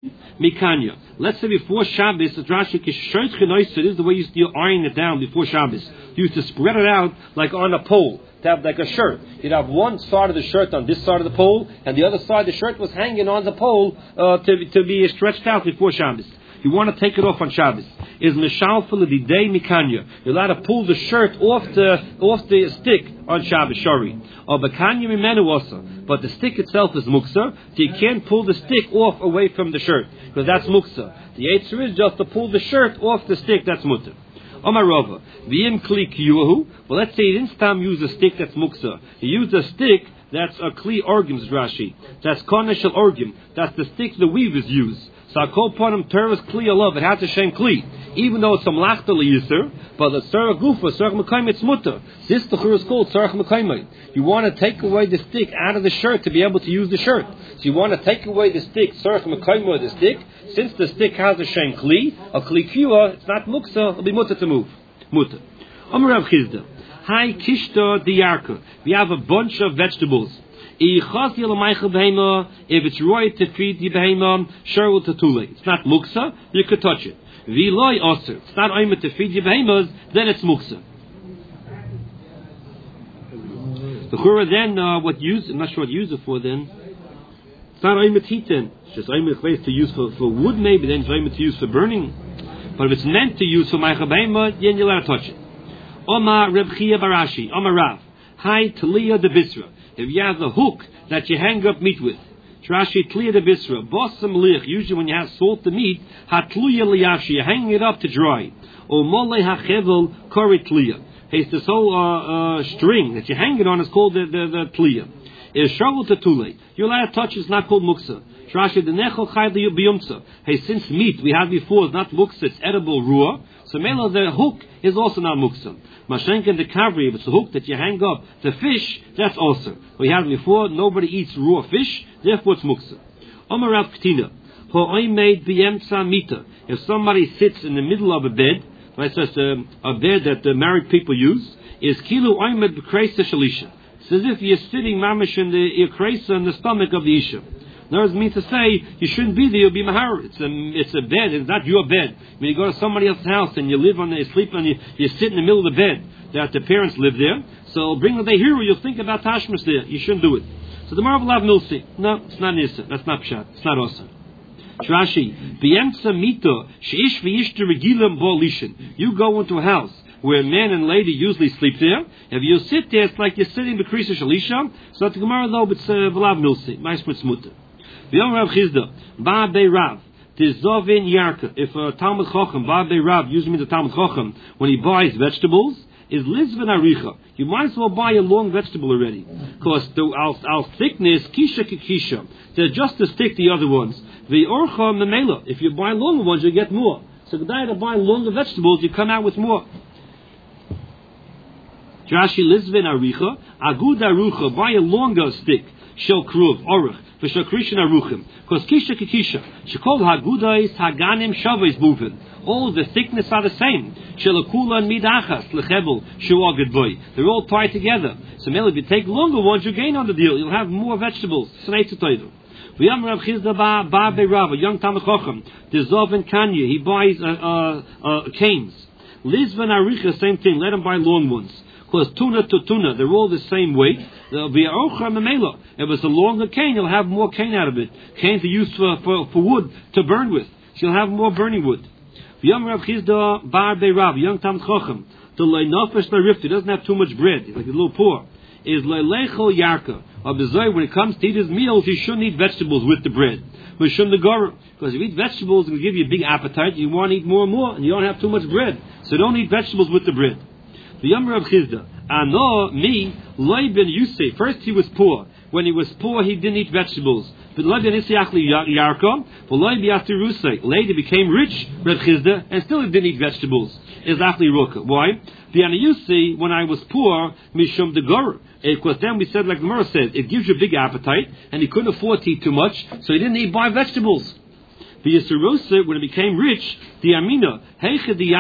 Mikanya. Let's say before Shabbos, the Rashi Kishoyt Chenoisa, this is the way you used to iron it down before Shabbos. You used to spread it out like on a pole, to have like a shirt. You'd have one side of the shirt on this side of the pole, and the other side of the shirt was hanging on the pole to be stretched out before Shabbos. You want to take it off on Shabbos. Is Mishal for the day Mikanya. You're allowed to pull the shirt off the stick on Shabbos Shari. Or Bakanya Mimenu also. But the stick itself is Muksa, so you can't pull the stick off away from the shirt, because that's Muksa. The answer is just to pull the shirt off the stick, that's Mutter. Omarova, V'im Kli Kiyuhu. Well, let's say you didn't use a stick that's Muksa. You used a stick that's a Kli Orgim, Rashi. That's Koneshel Orgim. That's the stick the weavers use. So I call upon him Teres Kli Alav. It has to Shem Kli. Even though it's a Mlachta L'Yisr, but the Tzarech Gufa, Tzarech Mekayim, it's Mutter. This Techur is called Tzarech Mekayim. You want to take away the stick out of the shirt to be able to use the shirt. So you want to take away the stick, Tzarech Mekayim, the stick. Since the stick has a Shem Kli, a Kli Kiyua, it's not Muksa, it'll be Mutter to move. Mutter. Amar Rav Chizda. Hai Kishta Diyarka. We have a bunch of vegetables. If it's right to feed the behema, sure will tatule. It's not muksa, you could touch it. V'loi aser. It's not aimed to feed the behemas, then it's muksa. The chura then, I'm not sure what to use it for then. It's not aimed hitin. It's just aimed to use for wood maybe, then it's aimed to use for burning. But if it's meant to use for meicha behema, then you'll let it touch it. Omar Reb Chia Barashi. Omar Rav. Hai Talia de Bisra. If you have the hook that you hang up meat with, Trashi Tliya de Bisra, Bossam Lich, usually when you have salt the meat, Hatluya Liyashi, you're hanging it up to dry. Or Mole HaChevel Kori Tliya. It's this whole string that you hang it on is called the Tliya. It's Sharul Tatule. You're allowed to touch it, it's not called Muksa. Trashi the Nechel Chai Biyumtsa. Hey, since meat we had before is not Muksa, it's edible raw. So Mela, the hook is also not Muksa. Mashenken the kavri, if it's a hook that you hang up the fish, that's also. We had before, nobody eats raw fish, therefore it's muksa. Omar Rav Ktina, ho'oi made b'yemtza mita. If somebody sits in the middle of a bed, that's just a bed that the married people use, is kilu oimed b'kreisa shalisha. It's as if you're sitting mamish in the kreisa in the stomach of the isha. In other words, means to say you shouldn't be there. You'll be mahar. It's a bed. It's not your bed. When you go to somebody else's house and you sleep on, you sit in the middle of the bed that the parents live there. So bring the hero. You'll think about tashmas there. You shouldn't do it. So the Marvel have milsi. No, it's not nisa. That's not pshat. It's not awesome. Trashi b'yemtza mito sheish v'yishter regilam bo'lishin. You go into a house where a man and lady usually sleep there. If you sit there, it's like you're sitting b'krisa shalisha. So at the Gemara though, it's v'lav milsi. Ma'ismut smuta. V'yom Rav Chizda, Ba'abei Rav, Tizovin Yarka. If a Talmud Chochem, Ba'abei Rav, usually means a Talmud Chochem, when he buys vegetables, is Lizvin Aricha. You might as well buy a long vegetable already. Because our thickness, Kisha Kikisha, they're just as thick the other ones. The Orcha Memela, if you buy longer ones, you get more. So the day to buy longer vegetables, you come out with more. Rashi Lizvin Aricha, Agud Arucha, buy a longer stick. Shel Kruv, Orach. Because Kisha Kikisha, she called Hagudais, Haganim, Shavais moving. All the thickness are the same. Shelakula and Midachas, Lechebel, Shuagad boy. They're all tied together. So maybe if you take longer ones, you gain on the deal. You'll have more vegetables. We have Rav Chizda Ba'abei Rav, a young Talmud Chochem. The Zov Kanya, he buys canes. Lizvan Aricha, same thing. Let him buy long ones. Because tuna to tuna, they're all the same weight. If it's a longer cane, you'll have more cane out of it. Canes are used for wood to burn with. So you'll have more burning wood. Young Rav Chizda Ba'abei Rav, young Talmud Chochem. The Leinafish Larifti doesn't have too much bread, like a little poor. Is Leilechel Yarka. When it comes to eat his meals, you shouldn't eat vegetables with the bread. Because if you eat vegetables, it will give you a big appetite. You want to eat more and more, and you don't have too much bread. So don't eat vegetables with the bread. The Yom Rav Chizda, Ano, me, Loi ben Yusei. First he was poor. When he was poor, he didn't eat vegetables. But Loi ben Yisayachli Yarka, but Loi bi'asti Rusei. Later became rich, Rav Chizda, and still he didn't eat vegetables. Izachli Ruka. Why? The Ana Yusei, when I was poor, Mishum de Gor. Because then we said, like the Gemara said, it gives you a big appetite, and he couldn't afford to eat too much, so he didn't buy vegetables. The Yisrosa, when it became rich, the Amina, I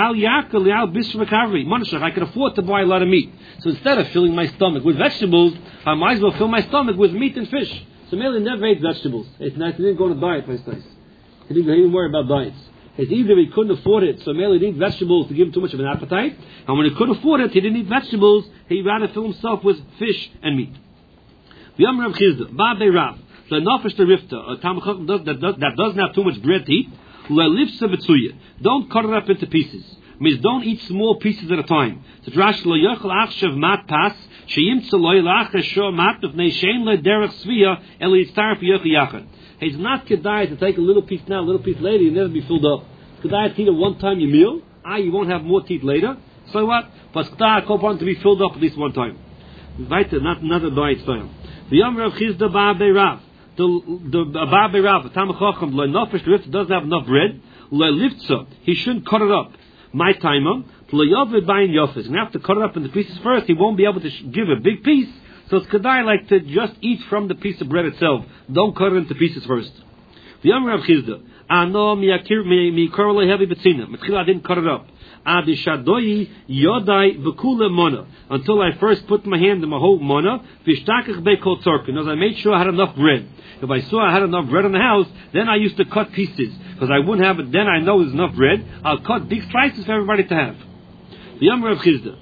could afford to buy a lot of meat. So instead of filling my stomach with vegetables, I might as well fill my stomach with meat and fish. So Mele never ate vegetables. It's nice. He didn't go on a diet, nice. he didn't worry about diets. It's either he couldn't afford it, so merely he didn't eat vegetables to give him too much of an appetite, and when he could afford it, he didn't eat vegetables, he rather fill himself with fish and meat. The Amr of Chizda, Ba'bei Rav, the Nafesh the Rifta, a Talmud Chacham that doesn't have too much bread to eat, Le'lifsa B'tzuya, don't cut it up into pieces. Means don't eat small pieces at a time. So Rashi lo yochel achshav mat pas sheyimtza lo yilach shor mat b'fnei shein le derech svia el yitztar p'yochel yachad. It's not kedai to take a little piece now, a little piece later, you'll never be filled up. It's kedai to eat at one time your meal. You won't have more to eat later. So what? But kedai kopan to be filled up at least one time. Weiter, not another diet style. The Yom Rav Chizda Ba'bei Rav. The Ba'bei Rav, the Talmud Chacham, lo nafesh l'rifta doesn't have enough bread. Lo lifta, he shouldn't cut it up. My timer, Playovid buying Yofis. And have to cut it up into pieces first. He won't be able to give a big piece. So it's kedai like to just eat from the piece of bread itself. Don't cut it into pieces first. The Amr of Chizda. Ano mi korle heavy betzina. I didn't cut it up. Adishadoyi yodai v'kule mona. Until I first put my hand in my whole mona. V'shtakach be'kol tzorkin. As I made sure I had enough bread. If I saw I had enough bread in the house, then I used to cut pieces. Because I wouldn't have it, then I know there's enough bread. I'll cut big slices for everybody to have. The Amr of Chizda.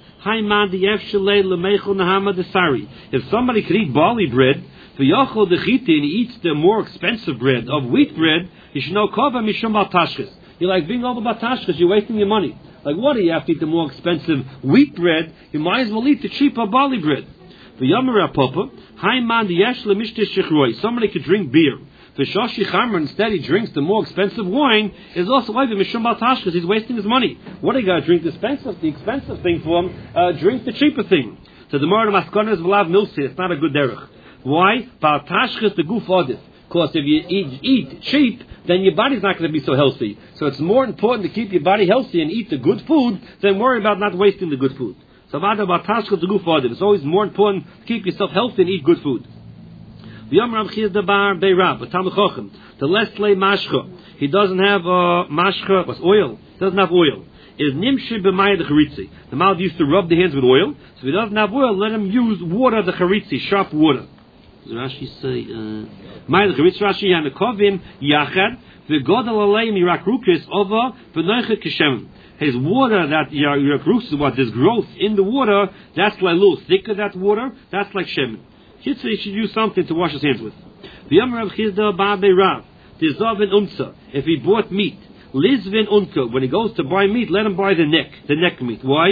If somebody could eat barley bread, and he eats the more expensive bread of wheat bread, you should know kova mishum batashkes. You're like being over batashkes, you're wasting your money. Like what do you have to eat the more expensive wheat bread? You might as well eat the cheaper barley bread. Somebody could drink beer. The Shoshi Chamer, instead he drinks the more expensive wine, is also like the Mishum Baltash because he's wasting his money. What do you got to drink the expensive thing for him? Drink the cheaper thing. So the Mordor Maskana is Valav Milsi, it's not a good derech. Why? Baltash is the goof audit. Because if you eat cheap, then your body's not going to be so healthy. So it's more important to keep your body healthy and eat the good food than worry about not wasting the good food. So Baltash is the goof audit. It's always more important to keep yourself healthy and eat good food. The Yom Rav Chizda Ba'bei Rav, the Talmud Chacham, the Lesle Mashcha. He doesn't have mashcha, what's oil? He doesn't have oil. Is Nimshi b'maya the charitzi. The Malad used to rub the hands with oil. So if he doesn't have oil, let him use water, the charitzi, sharp water. Rashi say, Maya the charitzi, Rashi, Yanakovim, Yachad, V'godal aleim Yirakrukis, Ova, V'noichet Kishem. His water, that Yirakrukis, what, there's growth in the water, that's like a little thicker, that water, that's like Shemin. He should use something to wash his hands with. The Amr of Chizda Ba'bei Rav, Tizavin Umsa, if he bought meat, Lizvin Unka, when he goes to buy meat, let him buy the neck meat. Why?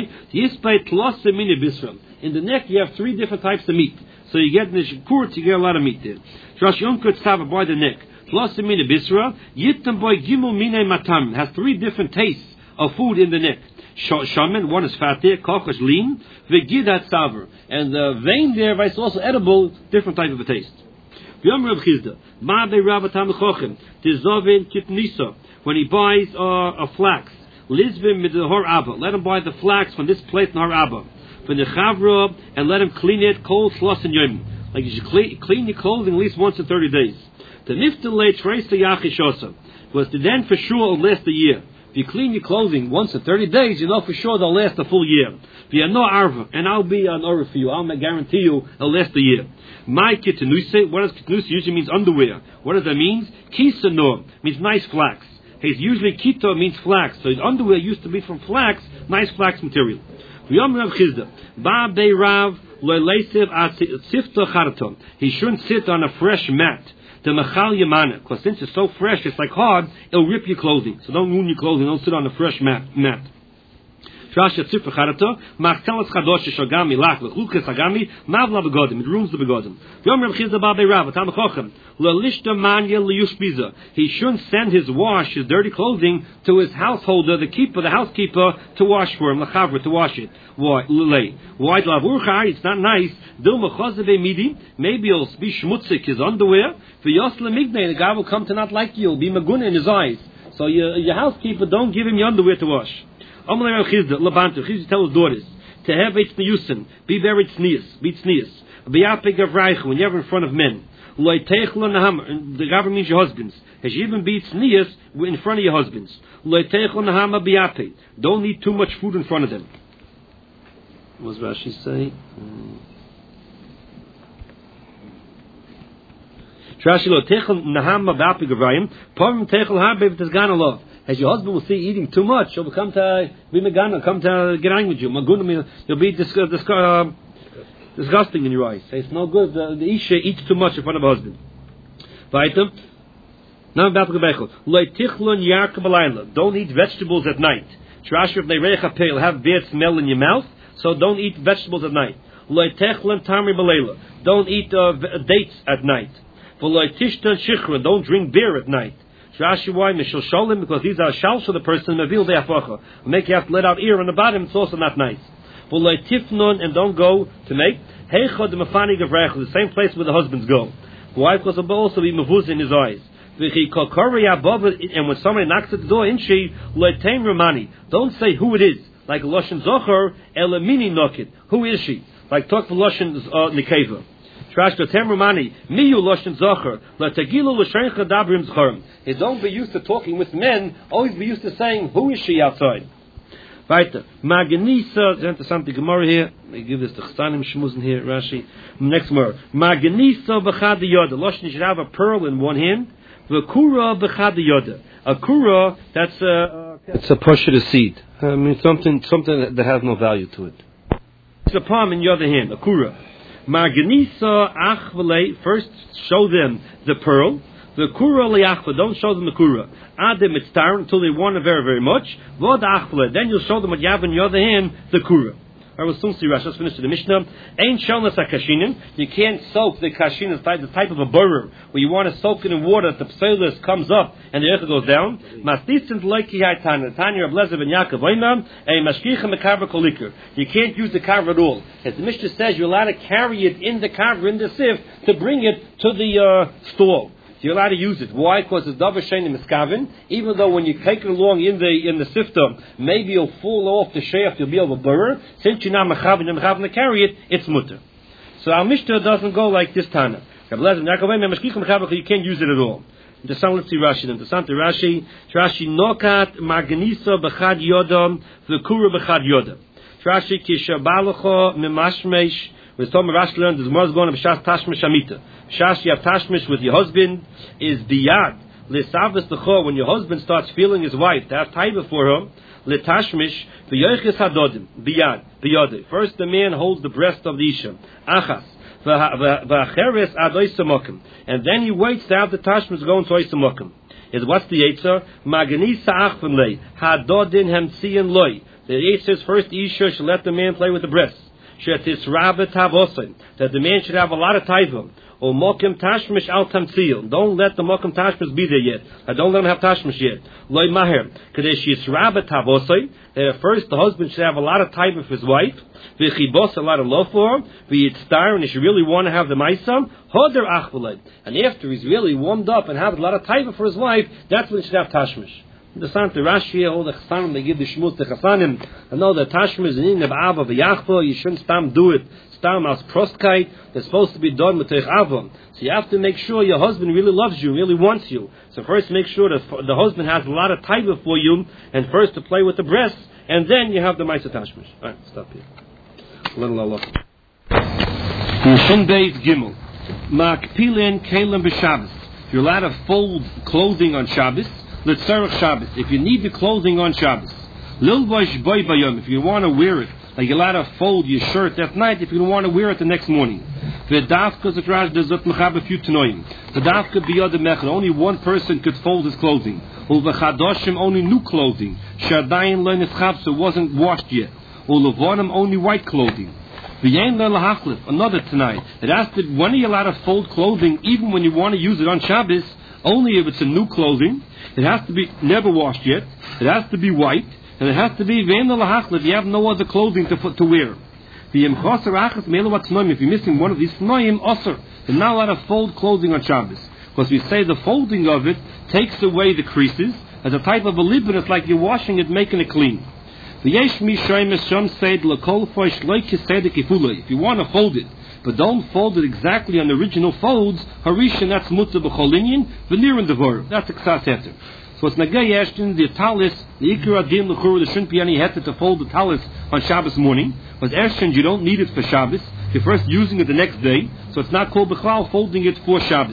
In the neck you have 3 different types of meat. So you get in the shikurt, you get a lot of meat there. Trash Unka Tzava, buy the neck. Tlosa Mina Bisra, Yitam boy Gimel Mine Matam, has 3 different tastes of food in the neck. Shaman, one is fatih, kochash lean, v'gidat saver, and the vein there is also edible, different type of a taste. Yom Rav Chizda, Ba'bei Rav Talmud Chacham, Tizovin Kitnisa, when he buys a flax, Lizvim with the Har Abba, let him buy the flax from this place in Har Abba, from the Chavra, and let him clean it cold, schloss and yom. Like you should clean your clothing at least once in 30 days. The Niftalei Trace the Yachishosa, was then for sure it'll last a year. If you clean your clothing once in 30 days, you know for sure they'll last a full year. If you have no arva, and I'll be an order for you, I'll guarantee you it'll last a year. My kitanuse, what does kitanuse usually means? Underwear. What does that mean? Kisanor means nice flax. He's usually kito means flax. So his underwear used to be from flax, nice flax material. Yom Rav Chizda, Ba'bei Rav lo'leisev atzifta charaton. He shouldn't sit on a fresh mat. The mechal yamana, because since it's so fresh, it's like hard, it'll rip your clothing. So don't ruin your clothing, don't sit on a fresh mat. Trash Tzifra Charato, Machtelas Chadosh Shagami Lach Lukas Agami, Mavla Begodim, it ruins the Begodim. Yom Rav Chizda Ba'bei Rav, Talmud Chacham, Lelishta Manya Liyushbiza. He shouldn't send his dirty clothing to his householder, the housekeeper, to wash for him, Lachavra, to wash it. Why? Why Lavurchai? It's not nice. Dilma Chazave Midi, maybe he'll be schmutzig his underwear. For Yosla Migne, the guy will come to not like you, will be Magun in his eyes. So your housekeeper, don't give him your underwear to wash. Amalei Rav Chizda, Labantu, Chizda tell his daughters, to have it tzniusin, be very tznius, be tznius. B'yapik of Reichu, when you're in front of men. Loi teichlo nahama, the government means your husbands. As you even be tznius in front of your husbands. Loi teichlo nahama b'yapik. Don't eat too much food in front of them. What does Rashi say? Rashi lo techel naham ba'pi gavrayim. Parim techel harbe v'tizgan Allah. As your husband will see eating too much, he'll come to be megana, come to get angry with you. Magunim, you'll be disgusting in your eyes. It's no good. The isha eats too much in front of her husband. Weiter. Now ba'pi gavaychel. Lo tichlon yark b'layla. Don't eat vegetables at night. Rashi if they reicha pale have bad smell in your mouth, so don't eat vegetables at night. Lo techlon tamri b'layla. Don't eat dates at night. Don't drink beer at night. Rashi why mishal sholim, because these are shals for the person mavil de'afacha. Make you have to let out ear on the bottom. It's also not nice. Tifnon, and don't go to make heichad mafani gavrech, the same place where the husbands go. Why? Because it will also be mavuz in his eyes. And when somebody knocks at the door, inshi loitain romani. Don't say who it is, like loshen zocher elamini nokid. Who is she? Like talk for loshen nikeva. Don't be used to talking with men. Always be used to saying, "Who is she outside?" Weiter. Magenisa. There's something Gemara here. They give this to Chsanim Shmuzin here. Rashi. Next Gemara. Magenisa b'chad yoda. Loshen should have a pearl in one hand. V'kura b'chad yoda. A kura. That's it's a pashut seed. I mean something that has no value to it. It's a palm in the other hand. A kura. Marganisa achvale, first show them the pearl. The kura liachva, don't show them the kura. Adem mitztar until they want it very, very much. Vod achvale, then you'll show them what you have in the other hand, the kura. I will soon see Rashi. Let's finish the Mishnah. Ain't shalnas hakashinin. You can't soak the kashin, the type of a burger where you want to soak it in water. The pselis comes up and the earth goes down. Mastisint loiki haytana. Tanya of Lezer ben Yaakov. Oimam a mashkicha mekaver kolikar. You can't use the carver at all. As the Mishnah says, you're allowed to carry it in the carver in the sieve to bring it to the stall. So you're allowed to use it. Why? Because it's davar shein miskavin. Even though when you take it along in the sifter, maybe you'll fall off the shaft, you'll be able to burr. Since you're not mechavin to carry it, it's mutter. So our Mishnah doesn't go like this Tana. You can't use it at all. The son, let's see Rashi. The son to Rashi nokat marganisa b'chad yodam v'kura b'chad yodam. Rashi kishabalacha memashmesh. With Tom Rashi learned there's more going to b'shas tashmish amita. B'shas you have tashmish with your husband is biyad l'savas l'cho. When your husband starts feeling his wife to have taiva for her, l'tashmish v'yoiches hadodim biyad biyade. First the man holds the breast of the isha achas v'acheres ad oisamokim, and then he waits to have the tashmish go into oisamokim. Is what's the yetzer? Maganisa achvan lei hadodin hemtzion loy. The yetzer is first the isha should let the man play with the breast. That the man should have a lot of taiva. Or mokim tashmish al tamtzil. Don't let the mokim tashmish be there yet. Don't let him have tashmish yet. Loy maher. Kadesh yisrabe tavosay. That at first the husband should have a lot of taiva for his wife. V'chibos, a lot of love for him. V'yitztar, and he should really want to have the maisam. Hoder achvalei. And after he's really warmed up and have a lot of taiva for his wife, that's when he should have tashmish. The son to Rashi, all the Chasanim, they give the Shmuz to Chasanim. I know that Tashmish is in the Ava v'Yachva. You shouldn't stam do it. Stam as prostkite. They're supposed to be done with Teich Ava. So you have to make sure your husband really loves you, really wants you. So first make sure that the husband has a lot of taiva for you, and first to play with the breasts, and then you have the Maisa Tashmish. Alright, stop here. Little Allah. Shin Beis Gimel. Makpilin Kalim b'Shabbos. You're allowed to fold clothing on Shabbos. L'tzarech Shabbos. If you need the clothing on Shabbos, Lilvosh boy bayom. If you want to wear it, like you're allowed to fold your shirt that night. If you don't want to wear it the next morning, v'dafka zetrash dezot mechab a few tnoim. V'dafka biyad mechad. Only one person could fold his clothing. Ulv'chadoshim only new clothing. Shadayin lo neschab, so it wasn't washed yet. Ulvonim only white clothing. V'yein lo lahachlif. Another tonight. It asked that when are you allowed to fold clothing, even when you want to use it on Shabbos? Only if it's a new clothing. It has to be never washed yet. It has to be white, and it has to be ve'en lahachlif. You have no other clothing to wear. If you're missing one of these tnoim, osir. You're not allowed to fold clothing on Shabbos, because we say the folding of it takes away the creases as a type of a libin. It's like you're washing it, making it clean. If you want to fold it, but don't fold it exactly on the original folds, harishan, that's mutzah b'cholinyin, v'nir in devorah. That's a ksas heter. So it's nagay yeshtin, the talis, the ikra adin l'chur, there shouldn't be any heter to fold the talis on Shabbos morning. But Ershin, you don't need it for Shabbos. You're first using it the next day, so it's not called b'chlal folding it for Shabbos.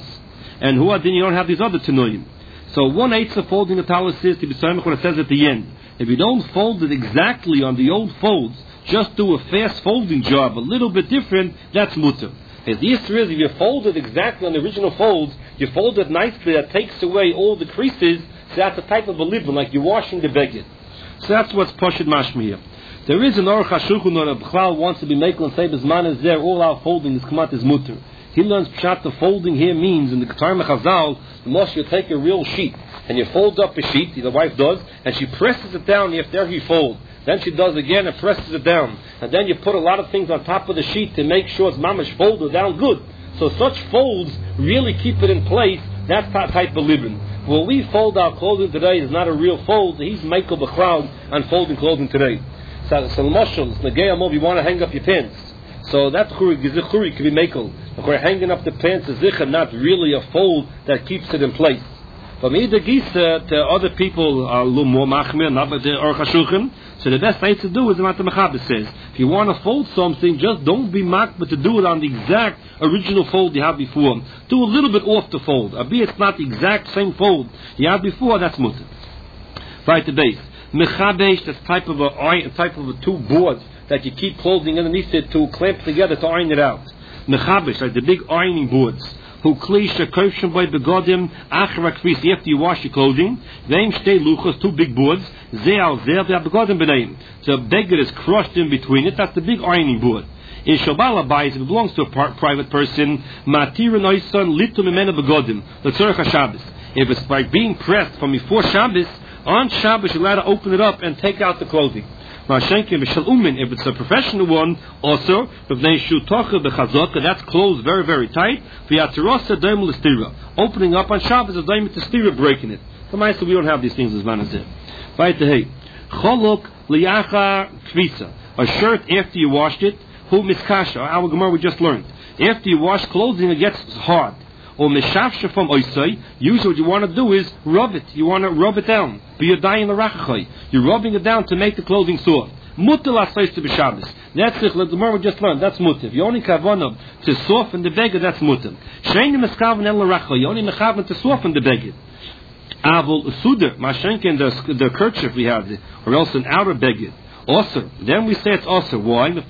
and who then you don't have these other tenoim. So 1/8 of folding a talus is to be samech when it says at the end. If you don't fold it exactly on the old folds, just do a fast folding job, a little bit different, that's mutter. As the issue is, if you fold it exactly on the original folds, you fold it nicely, that takes away all the creases, so that's a type of a libun, like you're washing the beged. So that's what's Pashut Mashmiya. There is an Aruch HaShulchan that B'chlal wants to be making and say Bisman is there, all our folding is kamat is mutter. He learns pshat the folding here means in the Ketar Mechazal, the most you take a real sheet and you fold up a sheet, the wife does, and she presses it down after he fold. Then she does again and presses it down. And then you put a lot of things on top of the sheet to make sure it's mamash folded down good. So such folds really keep it in place. That's that type of living. When we fold our clothing today is not a real fold. He's Michael B'chlal on folding clothing today. So Moshe, Negei you want to hang up your pants. So that churi can be makel. If we're hanging up the pants is zichar, not really a fold that keeps it in place. From either gisa to other people are a little more machmir, not with the Aruch HaShulchan. So the best thing to do is what the Mechaber says. If you want to fold something, just don't be machmir to do it on the exact original fold you had before. Do a little bit off the fold. Albeit it's not the exact same fold you had before, that's mutter. Right, the base. Mechabesh, that's type of a two boards that you keep clothing underneath it to clamp together to iron it out. Mechabesh, like the big ironing boards. Who klisha koshem by begodim achra kfis after you wash your clothing. Them stay luchos, two big boards. Zeal they have begodim b'neim. So beggar is crushed in between it. That's the big ironing board. In Shabbat buys if it belongs to a private person. Matir noisan litu mimena begodim. L'tzorach HaShabbos. If it's by being pressed from before Shabbos, on Shabbos you're allowed to open it up and take out the clothing. If it's a professional one, also, that's closed very, very tight. Opening up on Shabbos is daim to stira, breaking it. So we don't have these things as manazir. Right to hey. Cholok liacha kvisa. A shirt after you washed it, hu miskasha. Our Gemara we just learned. After you wash clothing, it gets hard. Or mishafsha from oisai. Usually what you want to do is rub it. You want to rub it down. But you're dying the rachachai. You're rubbing it down to make the clothing soft. Mutter lasayis to b'Shabbos. That's it. The Gemara just learned. That's mutter. You only kavanah to soften the beged. That's mutter. Sheini meskaven el rachachai. You only mechaven to soften the beged. Avol suder mashenkin the kerchief we have, or else an outer beged. Also, then we say it's also. Why? An outer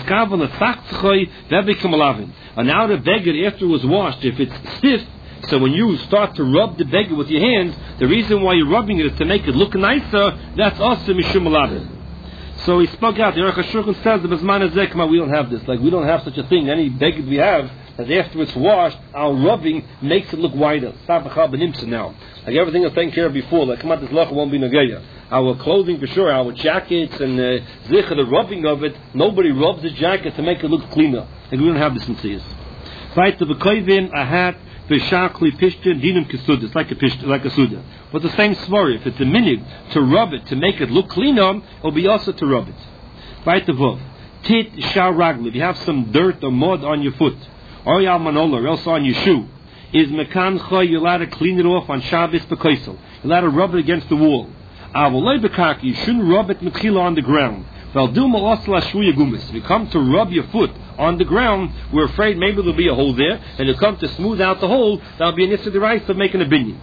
beged after it was washed, if it's stiff, so when you start to rub the beged with your hands, the reason why you're rubbing it is to make it look nicer. That's also mishum alavin. So he spoke out. The Aruch HaShulchan says the Bezman Zekma, we don't have this. Like we don't have such a thing. Any beged we have, that after it's washed, our rubbing makes it look wider. Now, like everything was taken care of before. Like Kamat Zlach won't be nageya. Our clothing for sure, our jackets and zichah, the rubbing of it. Nobody rubs the jacket to make it look cleaner. Like we don't have this in Tziyas. Right to the koivin, a hat, v'shakli pishtin, dinam kesuda. It's like a suda. But the same svara. If it's a minig to rub it to make it look cleaner, it'll be also to rub it. Right to vov. Tit shar ragli. If you have some dirt or mud on your foot, or yal manola, or else on your shoe, is mekancha, you're allowed to clean it off on Shabbos b'koisel. You're allowed to rub it against the wall. Avolei b'kaki, you shouldn't rub it mechila on the ground. If you come to rub your foot on the ground, we're afraid maybe there'll be a hole there, and you come to smooth out the hole, that'll be an issur d'oraisa of making a binyan.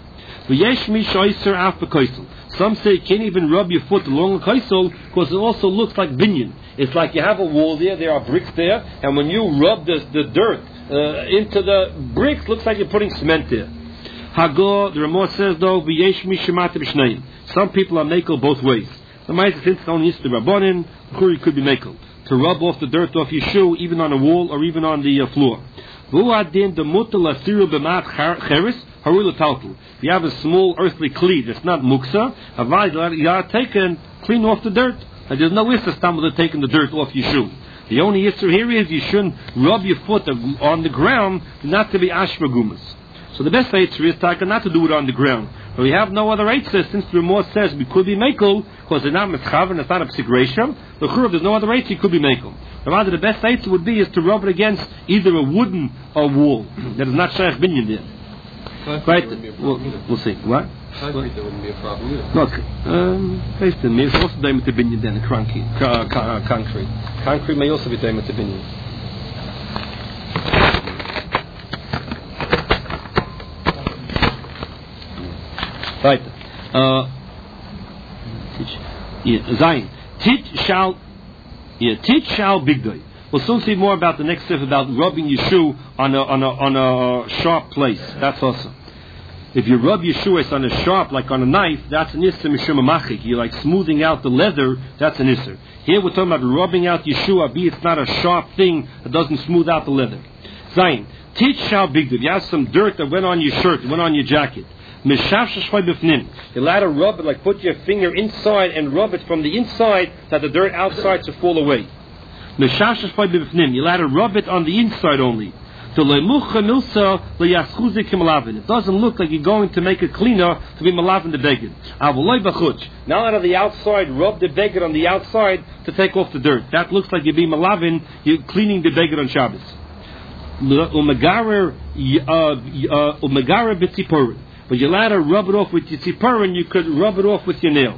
Some say you can't even rub your foot along the kaisel because it also looks like binyan. It's like you have a wall there are bricks there, and when you rub the dirt into the bricks, looks like you're putting cement there. Hagor, the Ramah says though, some people are makel both ways. The Ma'aseh, since it's only Yisra Rabbanin, Kuri could be makel. To rub off the dirt off your shoe, even on a wall or even on the floor. If you have a small earthly cleat that's not muksa, you are taken, clean off the dirt. And there's no issur stumble to taking the dirt off your shoe. The only issur here is you shouldn't rub your foot on the ground, not to be ashmagumas. So the best issur is not to do it on the ground. But we have no other issur, since the Ramah says we could be makel, because they're not mischaven, it's not a psigresham. The churv, there's no other issur, you could be makel. Rather, the best issur would be is to rub it against either a wooden or wall that is not shaykh binyan there. Right? We'll see. What? Concrete, that wouldn't be a problem either. No, it's also daimut to binyan then, concrete. Concrete may also be daimut to binyan. Right. Zayin. Tit shall bigdoi. We'll soon see more about the next step about rubbing your shoe on a sharp place. That's also. If you rub your shoe on a sharp, like on a knife, that's an isser mishum machik. You're like smoothing out the leather. That's an isser. Here we're talking about rubbing out your shoe. It's not a sharp thing that doesn't smooth out the leather. Zayin. Tit shall bigdoi. You have some dirt that went on your shirt, went on your jacket. You're allowed to rub it, like put your finger inside and rub it from the inside that the dirt outside to fall away. You're allowed to rub it on the inside only. It doesn't look like you're going to make a cleaner to be malavin the beged. Now out of the outside, rub the beged on the outside to take off the dirt. That looks like you're being malavin, you're cleaning the beged on Shabbos. But you're allowed to rub it off with your tzipor, and you could rub it off with your nail.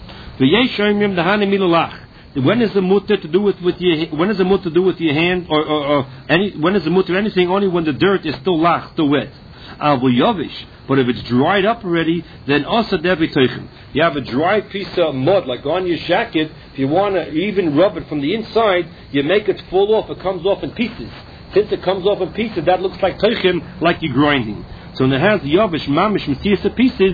When is the mutter to do it with your? When is the mutter to do with your hand, or any? When is the mutter anything? Only when the dirt is still lach, still wet. But if it's dried up already, then also debitoichem. You have a dry piece of mud, like on your jacket. If you want to even rub it from the inside, you make it fall off. It comes off in pieces. Since it comes off in pieces, that looks like toichem, like you're grinding. So when it has the yavish mamish mesias pieces.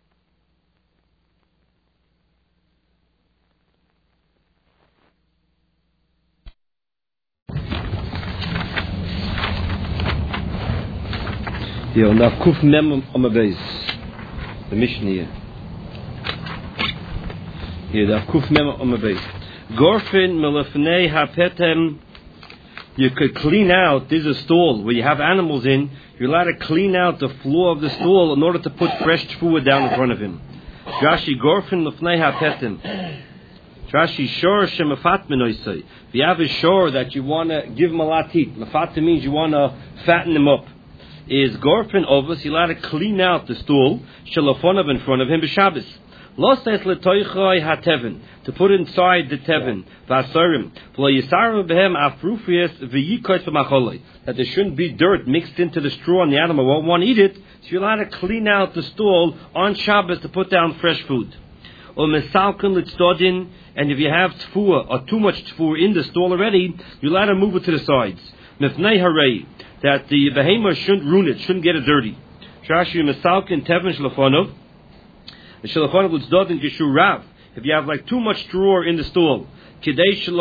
Yeah, and I've kuf mem on my base. The mission here. Yeah, I've kuf mem on my base. Gorfin melafnei hapetem. You could clean out. There's a stall where you have animals in. You're allowed to clean out the floor of the stall in order to put fresh food down in front of him. Rashi gorfin lefnei hapetem. Rashi shor shemafat menoisei. If you have a shor that you want to give him a latit, mafat means you want to fatten him up. Is gorfin ovus, you're allowed to clean out the stool shalafonav in front of him b'Shabbos. Lo says letoichoi hateven, to put inside the teven vasarim v'lo yisaru behem afrufias v'yikoyt v'macholei, that there shouldn't be dirt mixed into the straw and the animal won't want to eat it. So you're allowed to clean out the stall on Shabbos to put down fresh food. Or mesalkin litzdodin, and if you have tfuah or too much tfuah in the stall already, you're allowed to move it to the sides. Mifnei harei, that the behemoth shouldn't ruin it, shouldn't get it dirty. Shashi mesalkin teven shalafonov. If you have like too much straw in the stall, if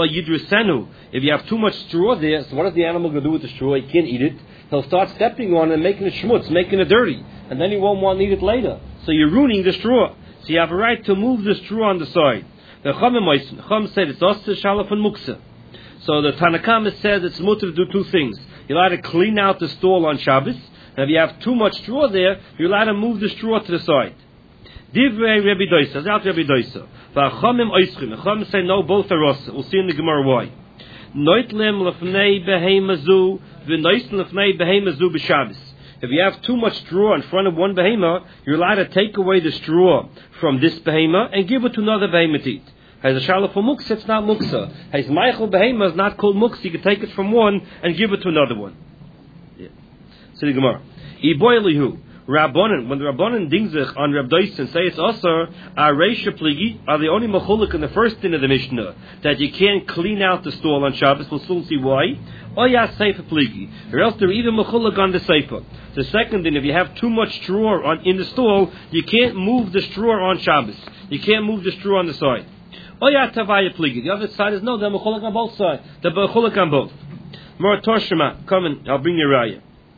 you have too much straw there, so what is the animal going to do with the straw? He can't eat it. He'll start stepping on it and making it schmutz, making it dirty, and then he won't want to eat it later. So you're ruining the straw. So you have a right to move the straw on the side. The Chum said it's also shalaf and muksa. So the Tanakama says it's mutter to do two things. You're allowed to clean out the stall on Shabbos, and if you have too much straw there, you're allowed to move the straw to the side. Divrei Rabbi Doisa, out Rabbi Doisa. V'achomim oischim. The Chom say no, both are us. We'll see in the Gemara why. Noitlem lefnei behemazu v'noisn lefnei behemazu b'Shabbos. If you have too much straw in front of one behema, you're allowed to take away the straw from this behema and give it to another behema to eat. Has a shalaf for muksa, it's not muksa. Has meichel behema is not called muksa. You can take it from one and give it to another one. Yeah. So the Gemara. Iboilihu. Rabbanan, when the Rabbanan dingzich on Reb Doisen say it's also are reisha pligi, are the only mechuluk in the first din of the Mishnah that you can't clean out the stall on Shabbos. We'll soon see why. Or ya seifa pligi, or else they're even mechuluk on the seifa. The second din, if you have too much straw in the stall, you can't move the straw on Shabbos. You can't move the straw on the side. Or ya tavaya pligi. The other side is no, they're mechuluk on both sides. They're mechuluk on both. More Torshima, come and I'll bring you raya.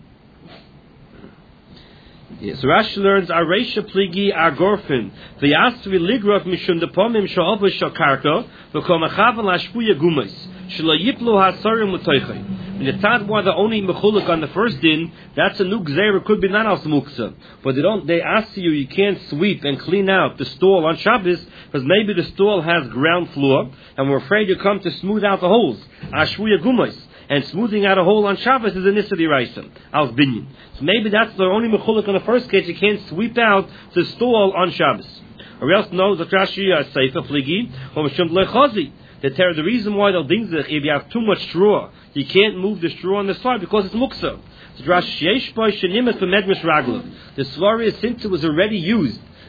Yes, Rashi learns Areisha Pligi Agorfin. The Asri Ligrov Mishun the Pomim Sha'obu Shakarka, the Komachavan Lashpuya Gumais, Shla Yiplu Hasarim Mutoichai. And it's not one the only Mechuluk on the first din, that's a new Gzeira, could be not as Muksa. But they ask you can't sweep and clean out the stall on Shabbos, because maybe the stall has ground floor, and we're afraid you come to smooth out the holes. Ashpuya Gumais. And smoothing out a hole on Shabbos is a Nissa D'Oraisa, Al Binyan. So maybe that's the only Mechuluk in the first case, you can't sweep out the stall on Shabbos. Or else no, the Rashi Seifa Pligi, or Mishum Lechazi. The reason why they'll dingzich, if you have too much straw, you can't move the straw on the side because it's muksa. So Rashi Yeshboy Shenimet for Medmish Raglav. The Svara, since it was already used,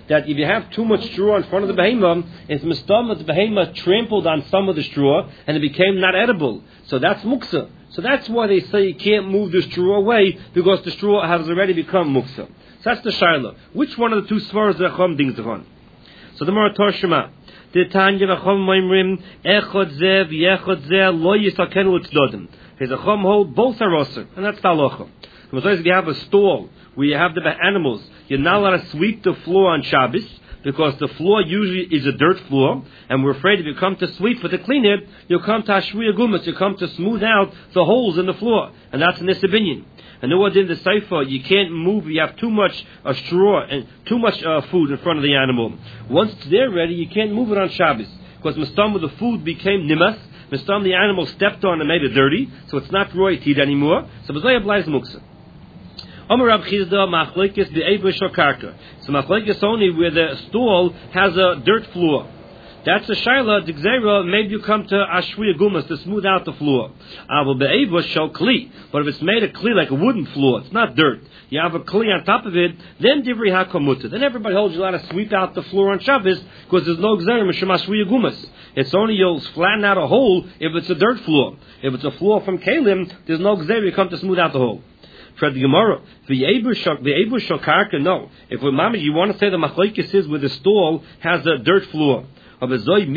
that if you have too much straw in front of the behemoth, it's mistam that the behemoth trampled on some of the straw and it became not edible. So that's muksa. So that's why they say you can't move the straw away, because the straw has already become muksa. So that's the shaila. Which one of the two svaras the Chacham dings on? So the Marator Shema. The Tanya Chacham Moimrim Echad Zev Yechad Zev Lo Yisakenu Tzdodim. The Chacham hold both are osir, and that's the halacha. If you have a stall where you have the animals, you're not allowed to sweep the floor on Shabbos, because the floor usually is a dirt floor, and we're afraid if you come to sweep or to clean it, you'll come to Ashriya Gumas, you'll come to smooth out the holes in the floor, and that's an Nisabinyan. And no one in the Seifa, you can't move, you have too much straw and too much food in front of the animal. Once it's there ready, you can't move it on Shabbos, because Mistam, the food became nimas, Mistam, the animal stepped on and made it dirty, so it's not royalty anymore, so B'zay applies muksa. Amar Rab Chizda machlekes be'ebush or karka. So machlekes only where the stall has a dirt floor. That's a shaila. D'gzeira, maybe you come to ashriya gumas to smooth out the floor. Aval be'ebush shall kli. But if it's made a kli like a wooden floor, it's not dirt. You have a kli on top of it. Then divrei hakomuta. Then everybody holds you allowed to sweep out the floor on Shabbos, because there's no gzeira mishum ashriya gumas. It's only you'll flatten out a hole if it's a dirt floor. If it's a floor from kalim, there's no gzeira. You come to smooth out the hole. For the Gemara, the Ebush Karka, no. If with Mama you want to say the machlekes is where the stall has a dirt floor. How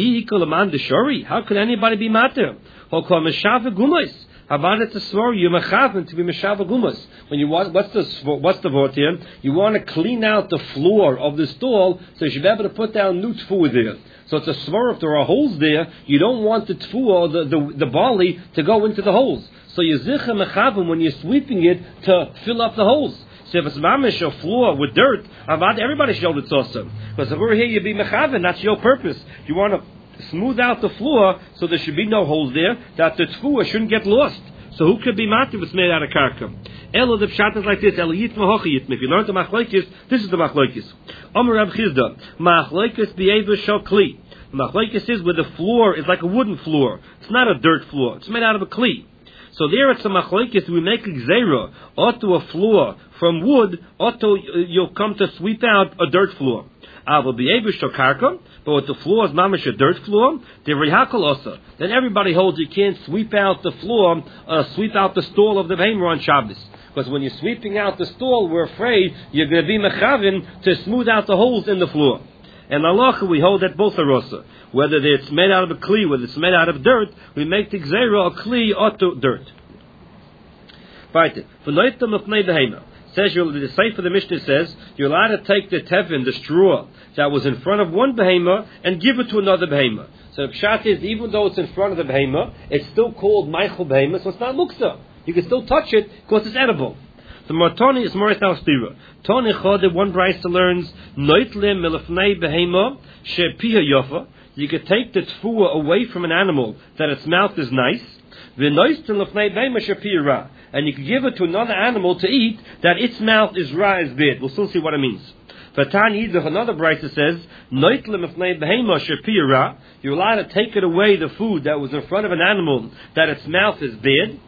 could anybody be mater? How about it to swear you mechaven to be meshava gumas? When you want, what's the vort here? You want to clean out the floor of the stall so you should be able to put down new tfuah there. So it's a swear if there are holes there, you don't want the tfuah or the barley to go into the holes. So you zicha mechavim when you're sweeping it to fill up the holes. So if it's mamish a floor with dirt, everybody should hold it awesome. Because if we're here, you be mechavim. That's your purpose. You want to smooth out the floor so there should be no holes there, that the tfuah shouldn't get lost. So who could be matir if it's made out of karka? Elo the pshat is like this. Elo yitma hochi yitma. If you learn the machlekes, this is the machlekes. Omer Rab Chizda machlekes b'eva shal kli. Machlekes is where the floor is like a wooden floor. It's not a dirt floor. It's made out of a kli. So there it's a machlekes, we make a gzeira, onto a floor from wood, onto you'll come to sweep out a dirt floor. Aval b'ebush or karka, but with the floor is mamish a dirt floor, the rihakal osa. Then everybody holds you can't sweep out the floor, sweep out the stall of the behemoth on Shabbos. Because when you're sweeping out the stall, we're afraid you're going to be mechavin to smooth out the holes in the floor. And halacha, we hold that both are osa. Whether it's made out of a kli, whether it's made out of dirt, we make the gzeira a kli or dirt. Right. Says the Sefer the Mishnah says you're allowed to take the tevin, the straw that was in front of one behemoth, and give it to another behemoth. So the pshat is, even though it's in front of the behemoth, it's still called meichel behemoth, so it's not muksa. You can still touch it because it's edible. The Martoni is more stira. Tony Chode, one Brisa learns noitle milafnei behemoth shepiha yofa. You could take the tfuah away from an animal that its mouth is nice. And you can give it to another animal to eat that its mouth is ra, is bad. We'll still see what it means. Another Brisa says, you're allowed to take it away, the food that was in front of an animal that its mouth is bad.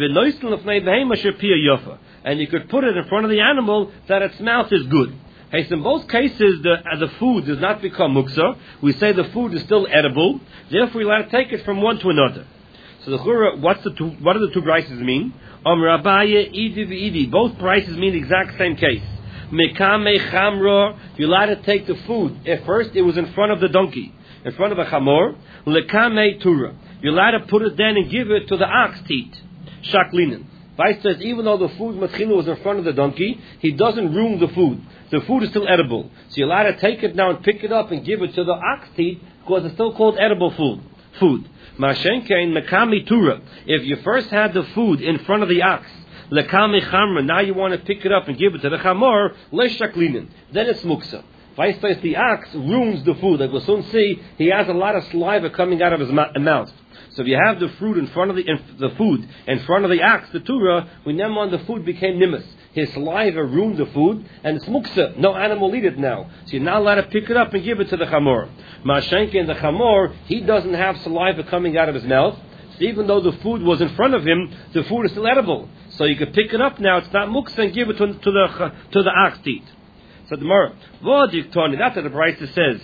And you could put it in front of the animal that its mouth is good. Hey, so in both cases, the food does not become muksa. We say the food is still edible. Therefore, you're allowed to take it from one to another. So the chura, what do the two prices mean? Rabaya, idi v'idi. Both prices mean the exact same case. Mekame chamra, you're allowed to take the food. At first, it was in front of the donkey, in front of a chamor. Lekame tura, you're allowed to put it then and give it to the ox to eat. Shaklinen. Vice says, even though the food matchila was in front of the donkey, he doesn't ruin the food. The food is still edible. So you're allowed to take it now and pick it up and give it to the ox to eat, because it's still called edible food. Mashenkein mekami tura. If you first had the food in front of the ox, lekami chamra, now you want to pick it up and give it to the chamor, leshaklinen. Then it's muksa. Vice versa, the ox ruins the food. Like we'll soon see, he has a lot of saliva coming out of his mouth. So if you have the fruit in front of the food in front of the ox, the tura, when then on the food became nimus. His saliva ruined the food, and it's muksa. No animal will eat it now. So you're not allowed to pick it up and give it to the chamor. Mashenke and the chamor, he doesn't have saliva coming out of his mouth. So even though the food was in front of him, the food is still edible. So you can pick it up now. It's not muksa, and give it to the ox to eat. So the Gemara, that's what the Brisa says.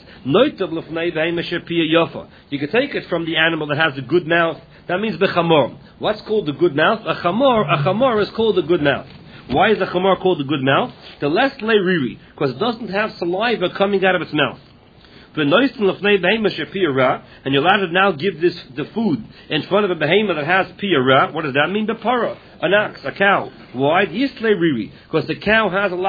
You can take it from the animal that has a good mouth. That means the chamor. What's called the good mouth? A chamor is called the good mouth. Why is the chamor called the good mouth? The less leiriri, because it doesn't have saliva coming out of its mouth. And you're allowed to now give the food in front of a behemoth that has piyara. What does that mean? The para, an ox, a cow. Why? Because the cow has a lot